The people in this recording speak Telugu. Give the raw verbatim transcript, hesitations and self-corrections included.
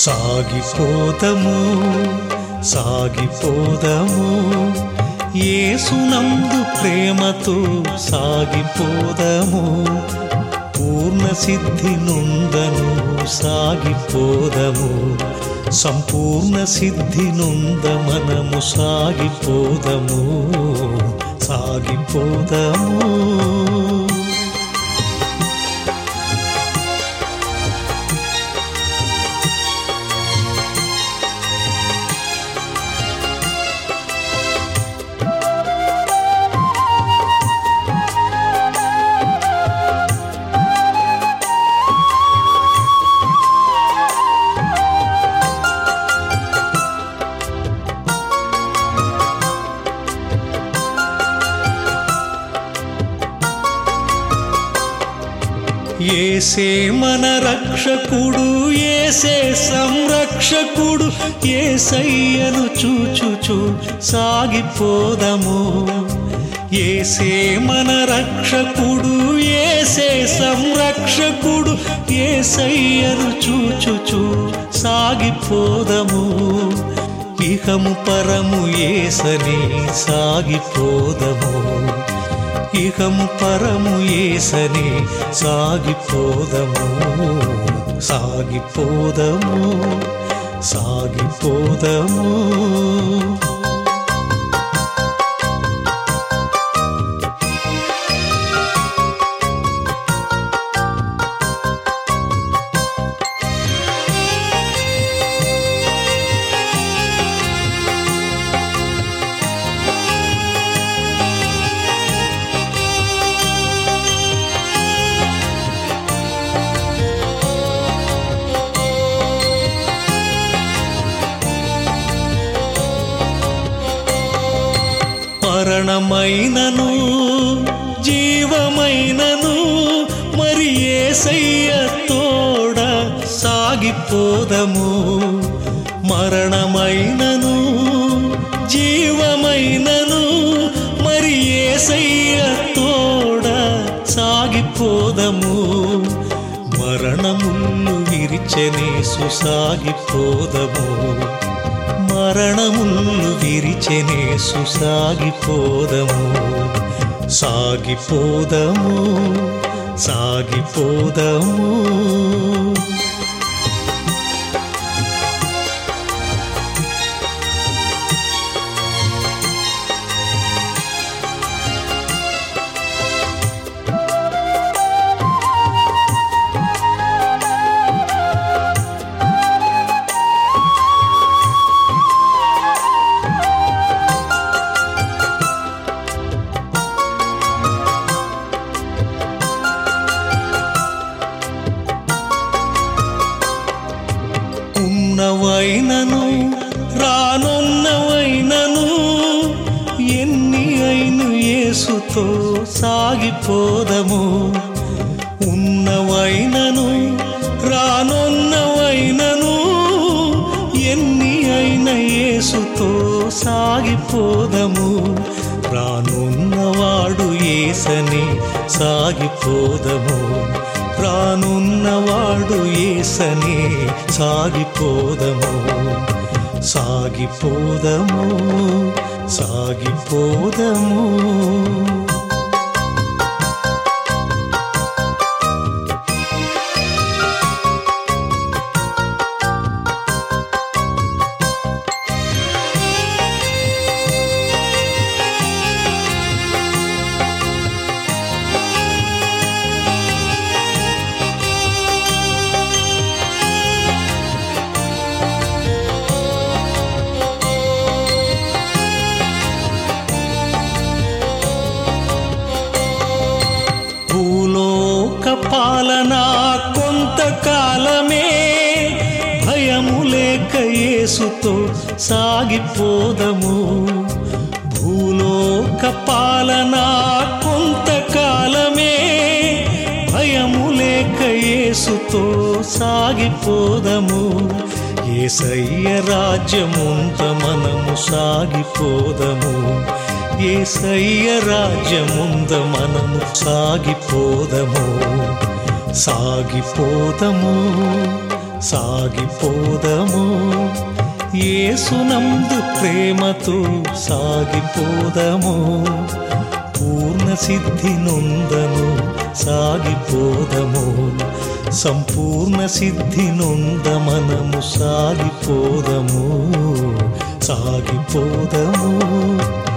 సాగిపోదము సాగిపోదము యేసునందు ప్రేమతో సాగిపోదము పూర్ణ సిద్ధి నొందను సాగిపోదము సంపూర్ణ సిద్ధి నొంద మనము సాగిపోదము సాగిపోదము యేసే మన రక్షకుడు యేసే సంరక్షకుడు యేసయ్యను చూచుచు సాగిపోదము యేసే మన రక్షకుడు యేసే సంరక్షకుడు యేసయ్యను చూచుచు సాగిపోదము ఇహము పరము యేసని సాగిపోదము ఇహము పరము యేసని సాగిపోదము సాగిపోదము సాగిపోదము మరణమైనను జీవమైనను మరి యేసయ్య తోడ సాగిపోదము మరణమైనను జీవమైనను మరి యేసయ్య తోడ సాగిపోదము మరణములు విరిచెనేసు సాగిపోదము మరణములు విరిచెనేసు సాగిపోదము సాగిపోదము సాగిపోదము ఉన్నవైనను రానున్నవైనను ఎన్ని అయిను యేసుతో సాగిపోదము ఉన్నవైనను రానున్నవైనను ఎన్ని అయిన యేసుతో సాగిపోదము రానున్నవాడు యేసని సాగిపోదము రానున్నవాడు యేసని సాగిపోదము సాగిపోదము సాగిపోదము పాలన కొంతకాలమే భయము లేక యేసుతో సాగిపోదము భూలోక పాలన కొంతకాలమే భయము లేక యేసుతో సాగిపోదము యేసయ్య రాజ్యముంత మనము సాగిపోదము యేసయ్య రాజ్యముంద మనము సాగిపోదము సాగిపోదము సాగిపోదము యేసునందు ప్రేమతో సాగిపోదము పూర్ణ సిద్ధి నొందము సాగిపోదము సంపూర్ణ సిద్ధి నొంద మనము సాగిపోదము సాగిపోదము